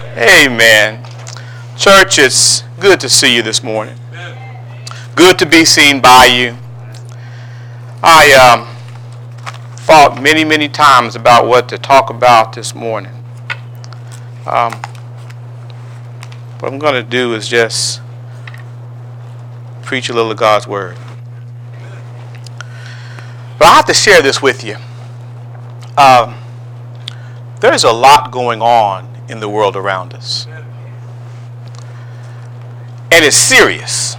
Amen. Church, it's good to see you this morning. Good to be seen by you. I thought many times about what to talk about this morning. What I'm going to do is just preach a little of God's Word. But I have to share this with you. There's a lot going on in the world around us. And it's serious.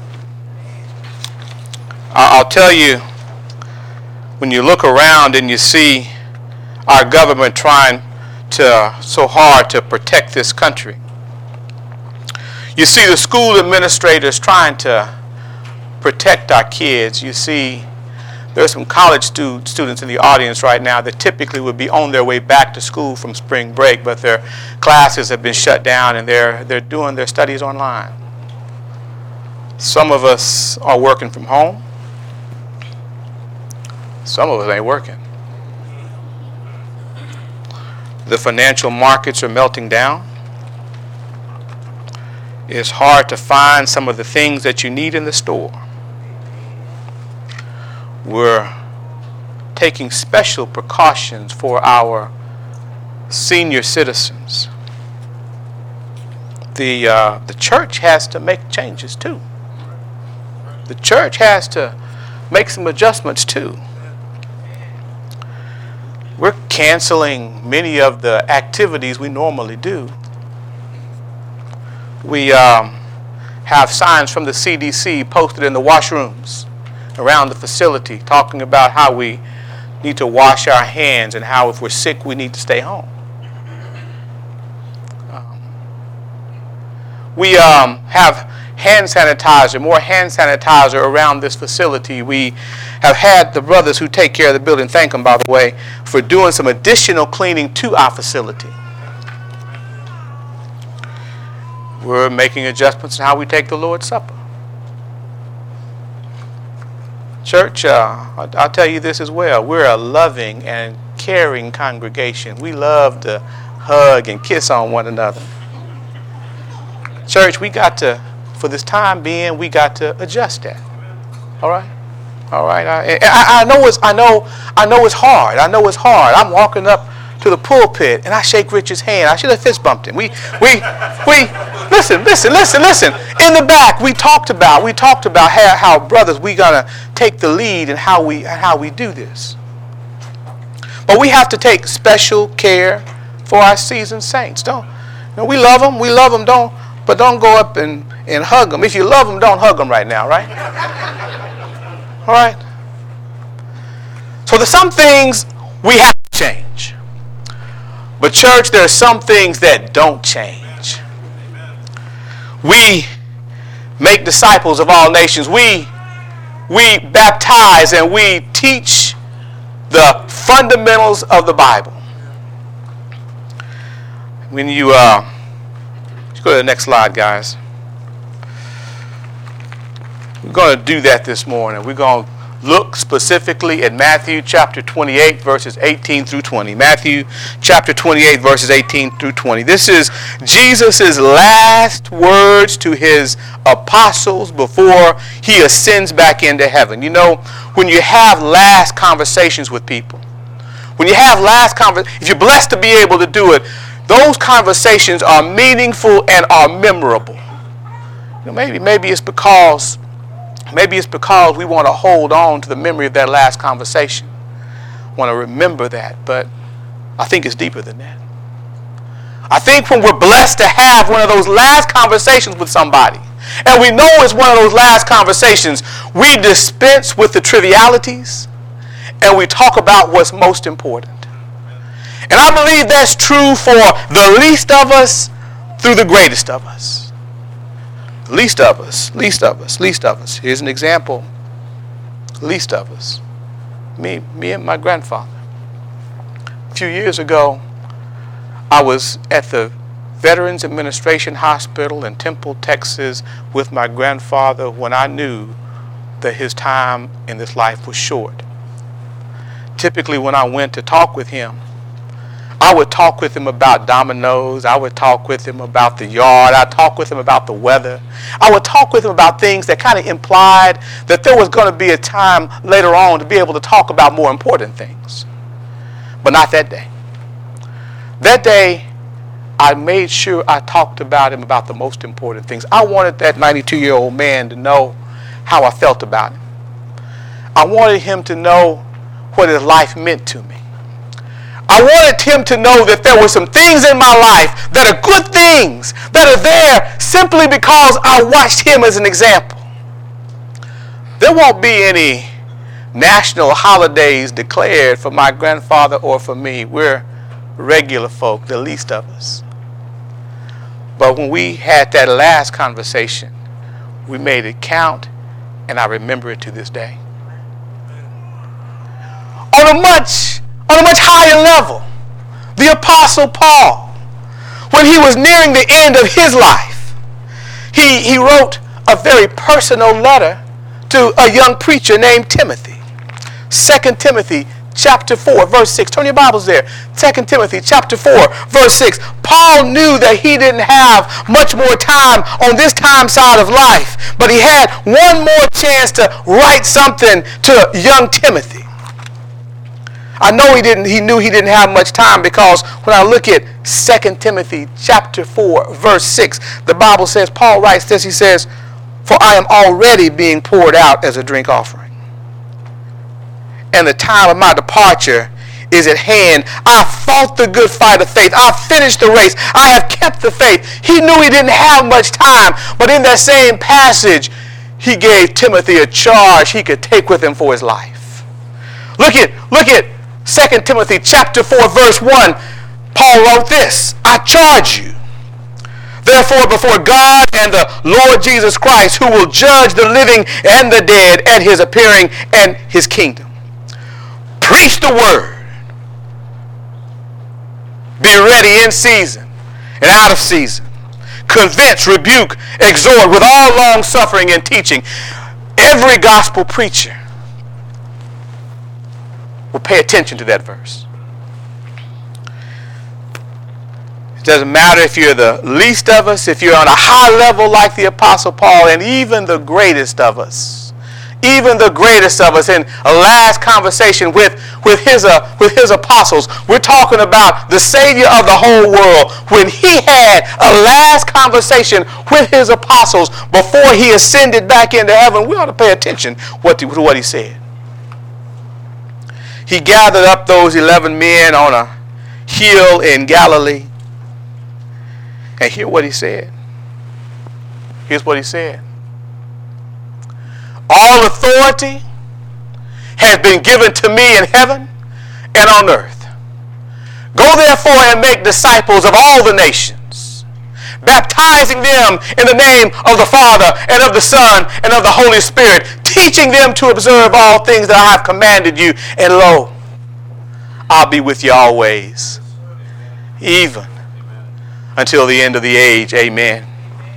I'll tell you, when you look around and you see our government trying so hard to protect this country. You see the school administrators trying to protect our kids. You see there's some college students in the audience right now that typically would be on their way back to school from spring break, but their classes have been shut down and they're doing their studies online. Some of us are working from home. Some of us ain't working. The financial markets are melting down. It's hard to find some of the things that you need in the store. We're taking special precautions for our senior citizens. The church has to make changes too. The church has to make some adjustments too. We're canceling many of the activities we normally do. We have signs from the CDC posted in the washrooms around the facility talking about how we need to wash our hands and how if we're sick we need to stay home. We have hand sanitizer, more hand sanitizer around this facility. We have had the brothers who take care of the building, thank them by the way, for doing some additional cleaning to our facility. We're making adjustments in how we take the Lord's Supper. Church, I'll tell you this as well. We're a loving and caring congregation. We love to hug and kiss on one another. Church, we got to, for this time being, we got to adjust that. All right? All right? I know it's hard. I know it's hard. I'm walking up to the pulpit and I shake Richard's hand. I should have fist bumped him. We listen. In the back, we talked about how brothers, we gotta take the lead in how we do this. But we have to take special care for our seasoned saints. We love them, don't go up and hug them. If you love them, don't hug them right now, right? All right? So there's some things we have to change. But church, there are some things that don't change. We make disciples of all nations. We baptize and we teach the fundamentals of the Bible. When you go to the next slide, guys. We're going to do that this morning. We're going to look specifically at Matthew chapter 28, verses 18 through 20. Matthew chapter 28, verses 18 through 20. This is Jesus' last words to his apostles before he ascends back into heaven. You know, when you have last conversations with people, if you're blessed to be able to do it, those conversations are meaningful and are memorable. You know, maybe it's because we want to hold on to the memory of that last conversation. Want to remember that, but I think it's deeper than that. I think when we're blessed to have one of those last conversations with somebody, and we know it's one of those last conversations, we dispense with the trivialities and we talk about what's most important. And I believe that's true for the least of us through the greatest of us. Least of us. Here's an example. Least of us. Me and my grandfather. A few years ago, I was at the Veterans Administration Hospital in Temple, Texas with my grandfather when I knew that his time in this life was short. Typically when I went to talk with him, I would talk with him about dominoes. I would talk with him about the yard. I'd talk with him about the weather. I would talk with him about things that kind of implied that there was going to be a time later on to be able to talk about more important things. But not that day. That day, I made sure I talked about him about the most important things. I wanted that 92-year-old man to know how I felt about him. I wanted him to know what his life meant to me. I wanted him to know that there were some things in my life that are good things that are there simply because I watched him as an example. There won't be any national holidays declared for my grandfather or for me. We're regular folk, the least of us. But when we had that last conversation, we made it count, and I remember it to this day. On a much higher level, the Apostle Paul, when he was nearing the end of his life, he wrote a very personal letter to a young preacher named Timothy. 2 Timothy chapter 4, verse 6. Turn your Bibles there. 2 Timothy chapter 4, verse 6. Paul knew that he didn't have much more time on this time side of life, but he had one more chance to write something to young Timothy. I know he knew he didn't have much time, because when I look at 2 Timothy chapter 4, verse 6, the Bible says, Paul writes this, he says, "For I am already being poured out as a drink offering, and the time of my departure is at hand. I fought the good fight of faith. I finished the race. I have kept the faith." He knew he didn't have much time, but in that same passage, he gave Timothy a charge he could take with him for his life. Look at 2 Timothy chapter 4, verse 1. Paul wrote this, "I charge you, therefore, before God and the Lord Jesus Christ, who will judge the living and the dead at his appearing and his kingdom. Preach the word. Be ready in season and out of season. Convince, rebuke, exhort with all long suffering and teaching." Every gospel preacher will pay attention to that verse. It doesn't matter if you're the least of us, if you're on a high level like the Apostle Paul, and even the greatest of us. Even the greatest of us. In a last conversation with his apostles, we're talking about the Savior of the whole world. When he had a last conversation with his apostles before he ascended back into heaven, we ought to pay attention to what he said. He gathered up those 11 men on a hill in Galilee. And hear what he said. Here's what he said. "All authority has been given to me in heaven and on earth. Go therefore and make disciples of all the nations, baptizing them in the name of the Father and of the Son and of the Holy Spirit, teaching them to observe all things that I have commanded you. And lo, I'll be with you always, even until the end of the age." Amen.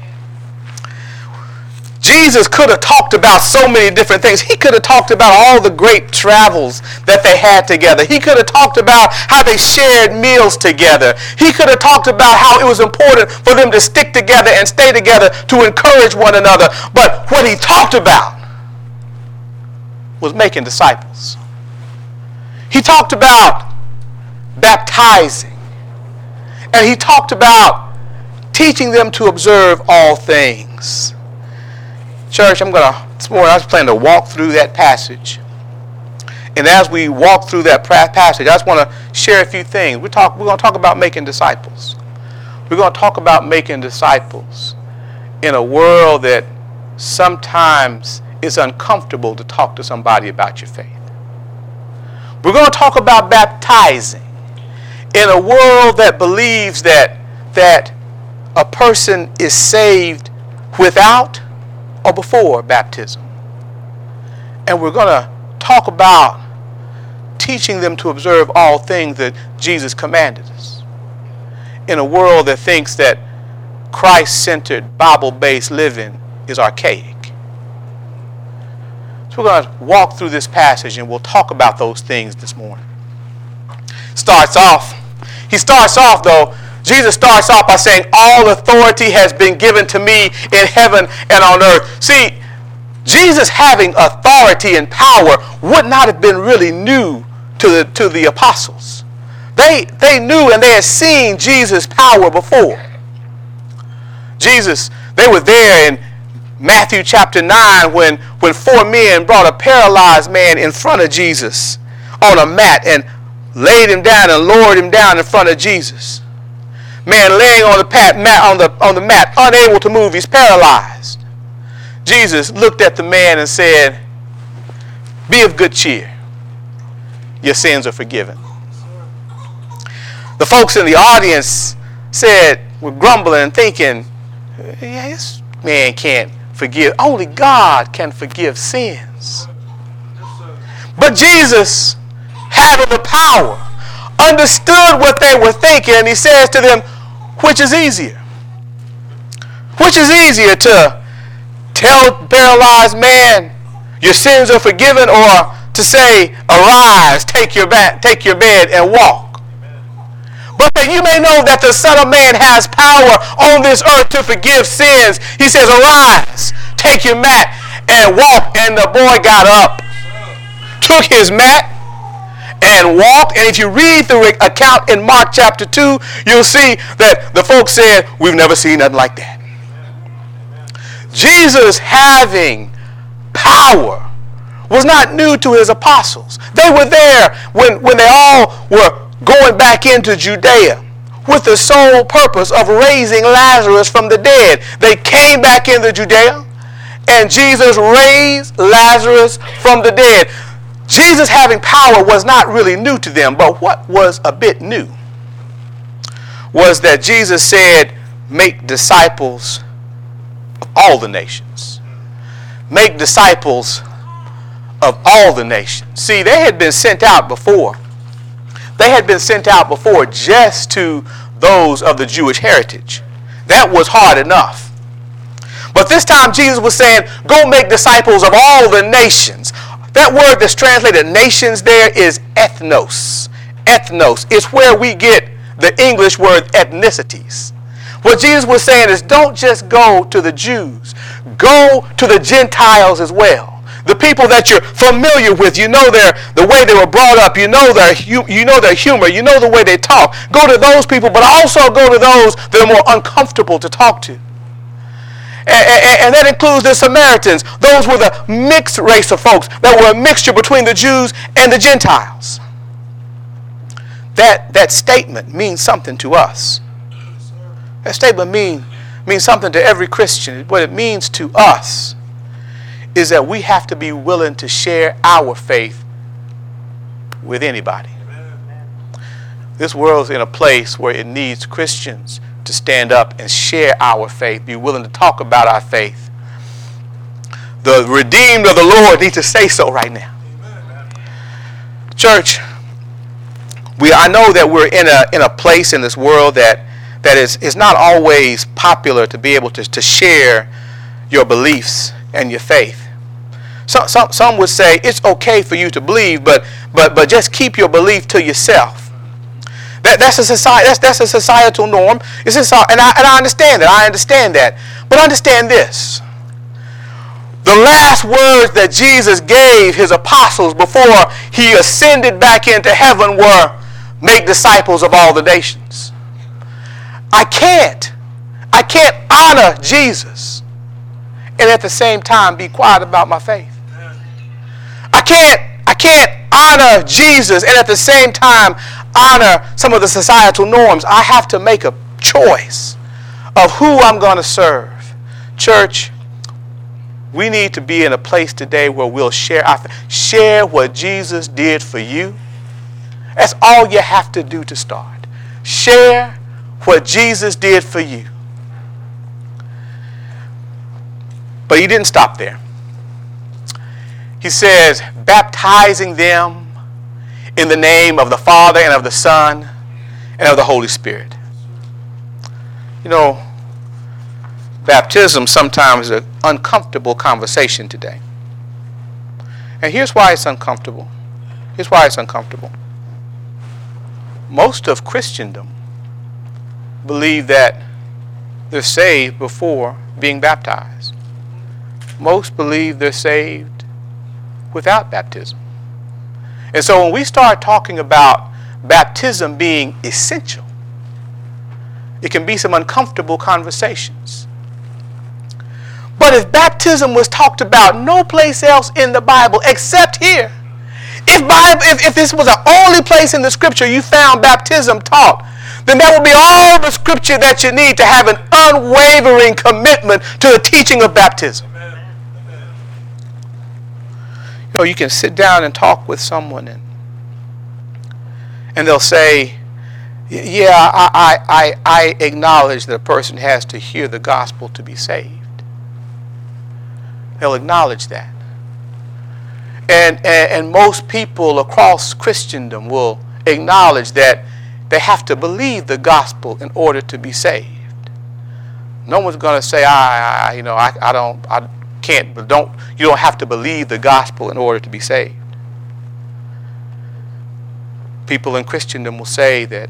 Jesus could have talked about so many different things. He could have talked about all the great travels that they had together. He could have talked about how they shared meals together. He could have talked about how it was important for them to stick together and stay together to encourage one another. But what he talked about was making disciples. He talked about baptizing. And he talked about teaching them to observe all things. Church, this morning I was planning to walk through that passage. And as we walk through that passage, I just want to share a few things. We're going to talk about making disciples. We're going to talk about making disciples in a world that sometimes is uncomfortable to talk to somebody about your faith. We're going to talk about baptizing in a world that believes that a person is saved without or before baptism. And we're going to talk about teaching them to observe all things that Jesus commanded us. In a world that thinks that Christ-centered, Bible-based living is archaic. So we're going to walk through this passage and we'll talk about those things this morning. Starts off, He starts off, though, Jesus starts off by saying, all authority has been given to me in heaven and on earth. See, Jesus having authority and power would not have been really new to the apostles. They knew and they had seen Jesus' power before. They were there in Matthew chapter 9 when 4 men brought a paralyzed man in front of Jesus on a mat and laid him down and lowered him down in front of Jesus. Man laying on the mat, unable to move, he's paralyzed. Jesus looked at the man and said, be of good cheer. Your sins are forgiven. The folks in the audience were grumbling and thinking, yeah, this man can't forgive. Only God can forgive sins. But Jesus, having the power, understood what they were thinking, and he says to them, which is easier? Which is easier, to tell paralyzed man, your sins are forgiven, or to say, arise, take your bed and walk? But that you may know that the Son of Man has power on this earth to forgive sins. He says, arise, take your mat and walk. And the boy got up, took his mat, and walked. And if you read the account in Mark chapter 2, you'll see that the folks said, we've never seen nothing like that. Jesus having power was not new to his apostles. They were there when they all were going back into Judea with the sole purpose of raising Lazarus from the dead. They came back into Judea, and Jesus raised Lazarus from the dead. Jesus having power was not really new to them, but what was a bit new was that Jesus said, make disciples of all the nations. Make disciples of all the nations. See, they had been sent out before. They had been sent out before just to those of the Jewish heritage. That was hard enough. But this time Jesus was saying, go make disciples of all the nations. That word that's translated nations there is ethnos. Ethnos. It's where we get the English word ethnicities. What Jesus was saying is, don't just go to the Jews. Go to the Gentiles as well. The people that you're familiar with, you know the way they were brought up, you know their humor, you know the way they talk. Go to those people, but also go to those that are more uncomfortable to talk to. And that includes the Samaritans. Those were the mixed race of folks that were a mixture between the Jews and the Gentiles. That statement means something to us. That statement means something to every Christian. What it means to us is that we have to be willing to share our faith with anybody. This world's in a place where it needs Christians to stand up and share our faith, be willing to talk about our faith. The redeemed of the Lord need to say so right now. Church, I know that we're in a place in this world that is not always popular to be able to share your beliefs and your faith. Some would say it's okay for you to believe, but just keep your belief to yourself. That's a societal norm. And I understand that. I understand that. But understand this. The last words that Jesus gave his apostles before he ascended back into heaven were, make disciples of all the nations. I can't honor Jesus and at the same time be quiet about my faith. I can't honor Jesus and at the same time honor some of the societal norms. I have to make a choice of who I'm going to serve. Church, we need to be in a place today where we'll share what Jesus did for you. That's all you have to do to start. Share what Jesus did for you. But he didn't stop there. He says, baptizing them in the name of the Father and of the Son and of the Holy Spirit. You know, baptism sometimes is an uncomfortable conversation today. And here's why it's uncomfortable. Here's why it's uncomfortable. Most of Christendom believe that they're saved before being baptized. Most believe they're saved without baptism. And so when we start talking about baptism being essential, it can be some uncomfortable conversations. But if baptism was talked about no place else in the Bible except here, if this was the only place in the scripture you found baptism taught, then that would be all the scripture that you need to have an unwavering commitment to the teaching of baptism. You know, you can sit down and talk with someone and they'll say, yeah, I acknowledge that a person has to hear the gospel to be saved. They'll acknowledge that. And most people across Christendom will acknowledge that they have to believe the gospel in order to be saved. No one's going to say, you don't have to believe the gospel in order to be saved. People in Christendom will say that,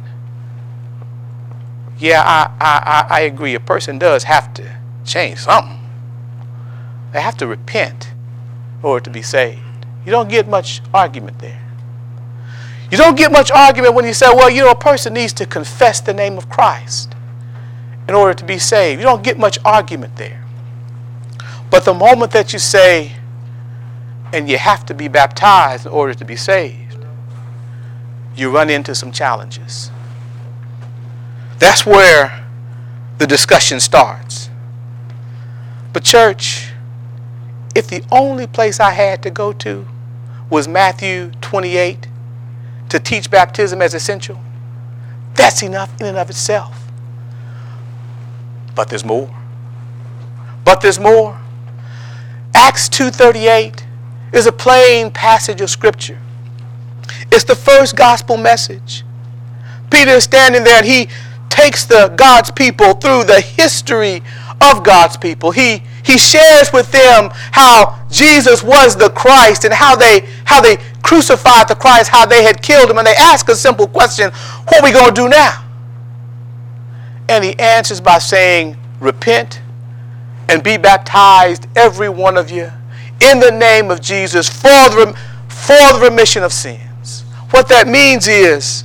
yeah, I agree. A person does have to change something. They have to repent in order to be saved. You don't get much argument there. You don't get much argument when you say, well, a person needs to confess the name of Christ in order to be saved. You don't get much argument there. But the moment that you say, and you have to be baptized in order to be saved, you run into some challenges. That's where the discussion starts. But church, if the only place I had to go to was Matthew 28 to teach baptism as essential, that's enough in and of itself. But there's more. But there's more. Acts 2:38 is a plain passage of Scripture. It's the first gospel message. Peter is standing there and he takes God's people through the history of God's people. He shares with them how Jesus was the Christ and how they crucified the Christ, how they had killed him. And they ask a simple question, what are we going to do now? And he answers by saying, repent and be baptized, every one of you, in the name of Jesus for the remission of sins. What that means is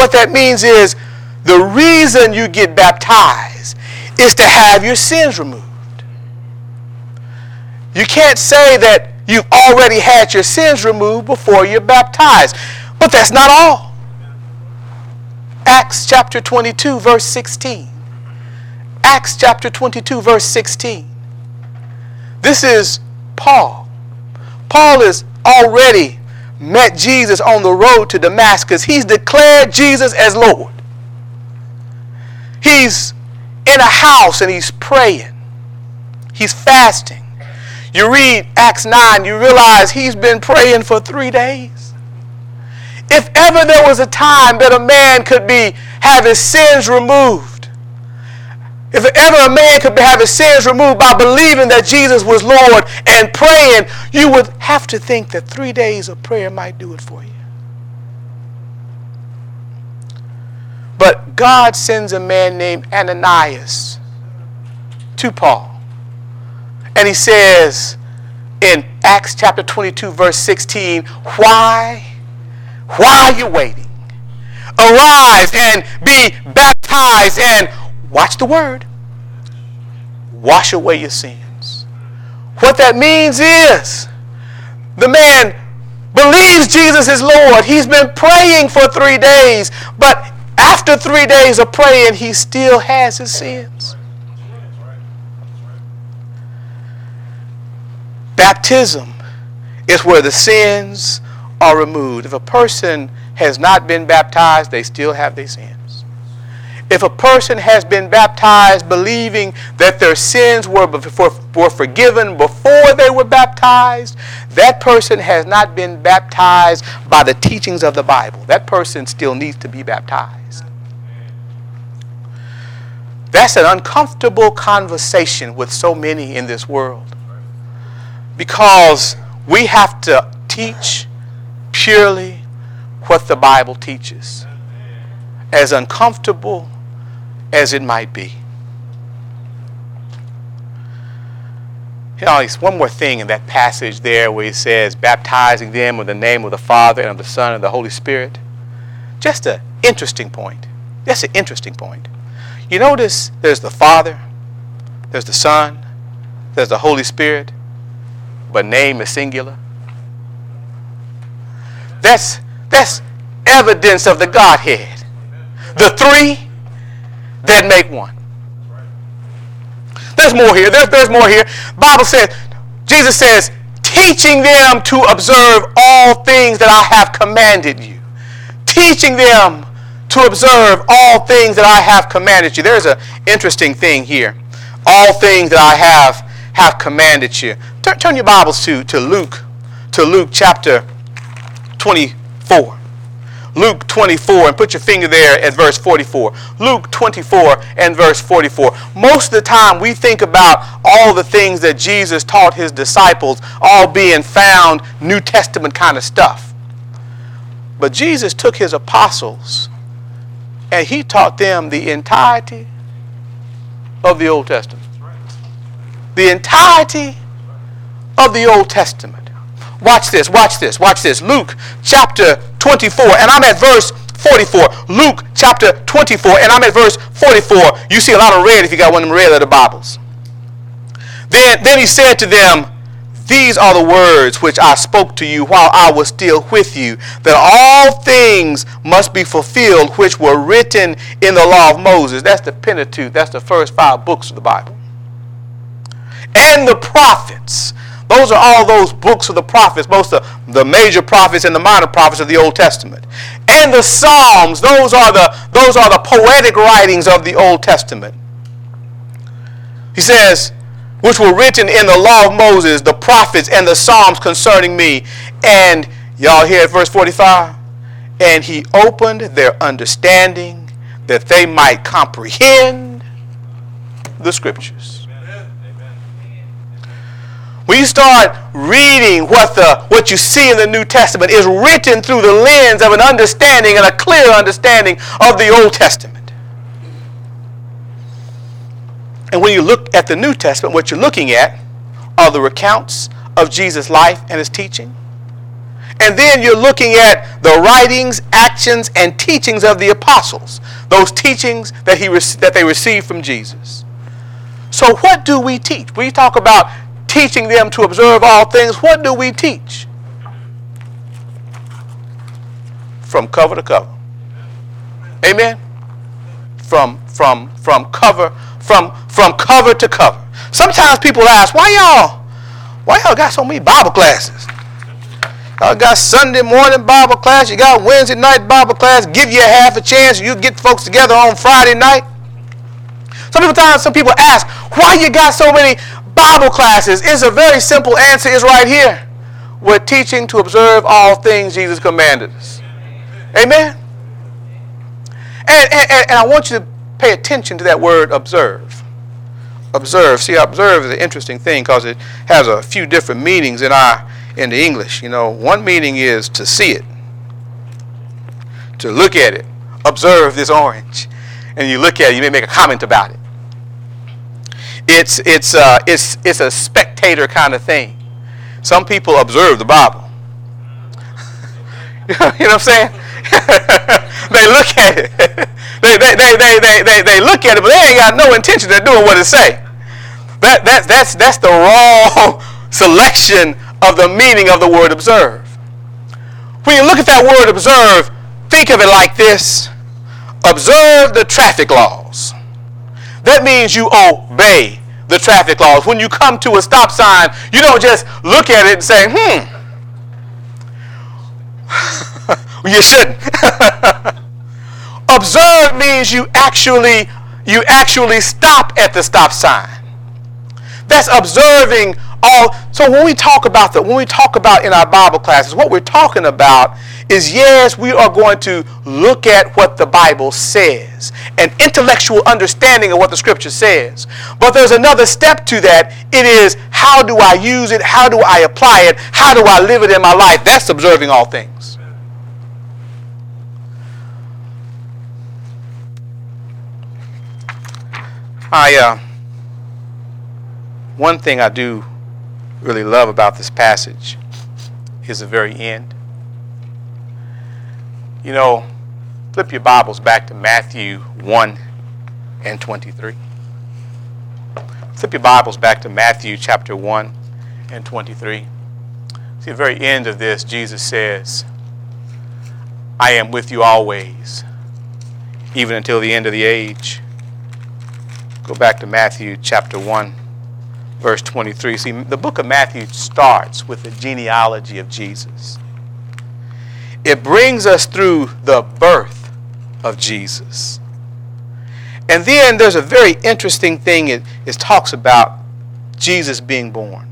the reason you get baptized is to have your sins removed. You can't say that you've already had your sins removed before you're baptized. But that's not all. Acts chapter 22, verse 16. Acts chapter 22, verse 16. This is Paul. Paul has already met Jesus on the road to Damascus. He's declared Jesus as Lord. He's in a house and he's praying. He's fasting. You read Acts 9, you realize he's been praying for 3 days. If ever there was a time that a man could have his sins removed, if ever a man could have his sins removed by believing that Jesus was Lord and praying, you would have to think that 3 days of prayer might do it for you. But God sends a man named Ananias to Paul. And he says in Acts chapter 22, verse 16, why are you waiting? Arise and be baptized and, watch the word, wash away your sins. What that means is the man believes Jesus is Lord. He's been praying for 3 days, but after 3 days of praying, he still has his sins. Baptism is where the sins are removed. If a person has not been baptized, they still have their sins. If a person has been baptized believing that their sins were forgiven before they were baptized, that person has not been baptized by the teachings of the Bible. That person still needs to be baptized. That's an uncomfortable conversation with so many in this world. Because we have to teach purely what the Bible teaches. as uncomfortable as it might be. There's one more thing in that passage there where he says, baptizing them in the name of the Father and of the Son and the Holy Spirit. Just an interesting point. That's an interesting point. You notice there's the Father, there's the Son, there's the Holy Spirit, but name is singular. That's evidence of the Godhead. The three that make one. There's more here. There's more here. Bible says, Jesus says, teaching them to observe all things that I have commanded you. Teaching them to observe all things that I have commanded you. There's an interesting thing here. All things that I have commanded you. Turn your Bibles to Luke chapter 24. Luke 24, and put your finger there at verse 44. Luke 24 and verse 44. Most of the time we think about all the things that Jesus taught his disciples, all being found New Testament kind of stuff. But Jesus took his apostles and he taught them the entirety of the Old Testament. The entirety of the Old Testament. Watch this, watch this, watch this. Luke chapter 24, and I'm at verse 44. Luke chapter 24, and I'm at verse 44. You see a lot of red if you got one of them red letter Bibles. Then he said to them, these are the words which I spoke to you while I was still with you, that all things must be fulfilled which were written in the law of Moses. That's the Pentateuch. That's the first 5 books of the Bible. And the prophets. Those are all those books of the prophets, most of the major prophets and the minor prophets of the Old Testament. And the Psalms, those are the poetic writings of the Old Testament. He says, which were written in the law of Moses, the prophets, and the Psalms concerning me. And y'all hear at verse 45? And he opened their understanding that they might comprehend the scriptures. When you start reading what you see in the New Testament is written through the lens of an understanding and a clear understanding of the Old Testament. And when you look at the New Testament, what you're looking at are the recounts of Jesus' life and his teaching. And then you're looking at the writings, actions, and teachings of the apostles. Those teachings that they received from Jesus. So what do we teach? When you talk about teaching them to observe all things, what do we teach? From cover to cover. Amen? From cover to cover. Sometimes people ask, why y'all got so many Bible classes? Y'all got Sunday morning Bible class, you got Wednesday night Bible class, give you a half a chance, you get folks together on Friday night. Some people ask, why you got so many Bible classes? It's a very simple answer is right here. We're teaching to observe all things Jesus commanded us. Amen? And I want you to pay attention to that word observe. Observe. See, observe is an interesting thing because it has a few different meanings in the English. You know, one meaning is to see it, to look at it. Observe this orange. And you look at it, you may make a comment about it. It's a spectator kind of thing. Some people observe the Bible. You know what I'm saying? They look at it. They look at it, but they ain't got no intention of doing what it say. That's the wrong selection of the meaning of the word observe. When you look at that word observe, think of it like this. Observe the traffic laws. That means you obey the traffic laws. When you come to a stop sign, you don't just look at it and say, you shouldn't. Observe means you actually stop at the stop sign. That's observing all. So when we talk about in our Bible classes, what we're talking about is, yes, we are going to look at what the Bible says, an intellectual understanding of what the Scripture says. But there's another step to that. It is, how do I use it? How do I apply it? How do I live it in my life? That's observing all things. One thing I do really love about this passage is the very end. You know, flip your Bibles back to Matthew 1 and 23. Flip your Bibles back to Matthew chapter 1 and 23. See, the very end of this, Jesus says, I am with you always, even until the end of the age. Go back to Matthew chapter 1, verse 23. See, the book of Matthew starts with the genealogy of Jesus. It brings us through the birth of Jesus. And then there's a very interesting thing. It talks about Jesus being born.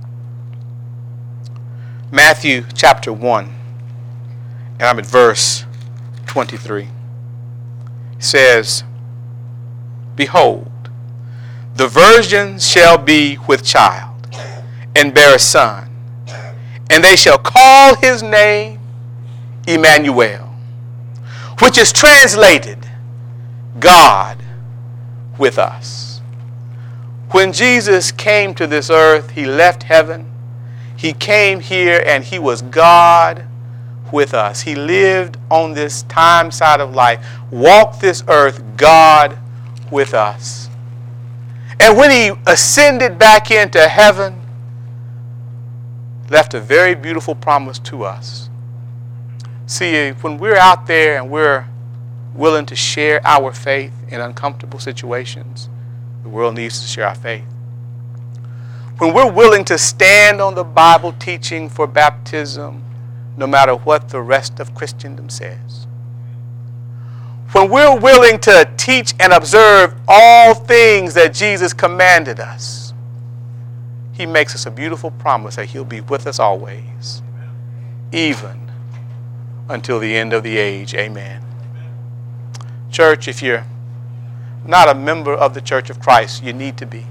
Matthew chapter 1, and I'm at verse 23. It says, Behold, the virgin shall be with child, and bear a son, and they shall call his name Emmanuel, which is translated, God with us. When Jesus came to this earth, he left heaven. He came here and he was God with us. He lived on this time side of life, walked this earth, God with us. And when he ascended back into heaven, left a very beautiful promise to us. See, when we're out there and we're willing to share our faith in uncomfortable situations, the world needs to share our faith. When we're willing to stand on the Bible teaching for baptism, no matter what the rest of Christendom says. When we're willing to teach and observe all things that Jesus commanded us, he makes us a beautiful promise that he'll be with us always, even until the end of the age. Amen. Church, if you're not a member of the Church of Christ, you need to be.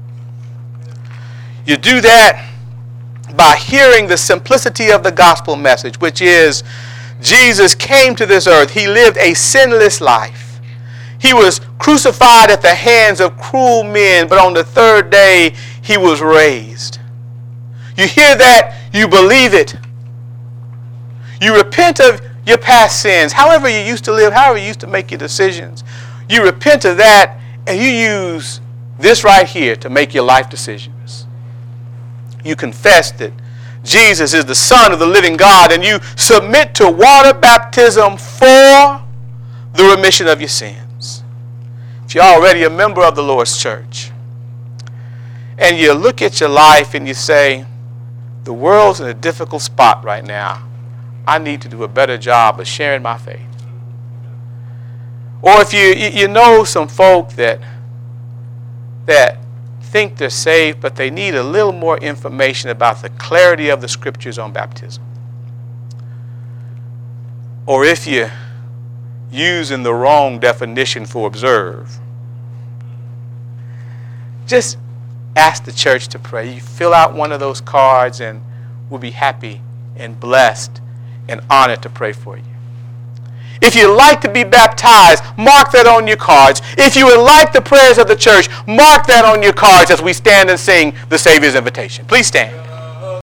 You do that by hearing the simplicity of the gospel message, which is Jesus came to this earth. He lived a sinless life. He was crucified at the hands of cruel men, but on the third day, he was raised. You hear that, you believe it. You repent of your past sins, however you used to live, however you used to make your decisions. You repent of that, and you use this right here to make your life decisions. You confess that Jesus is the Son of the living God, and you submit to water baptism for the remission of your sins. If you're already a member of the Lord's church, and you look at your life and you say, the world's in a difficult spot right now. I need to do a better job of sharing my faith. Or if you know some folk that think they're saved, but they need a little more information about the clarity of the scriptures on baptism. Or if you're using the wrong definition for observe, just ask the church to pray. You fill out one of those cards and we'll be happy and blessed and honored to pray for you. If you'd like to be baptized, mark that on your cards. If you would like the prayers of the church, mark that on your cards as we stand and sing the Savior's invitation. Please stand.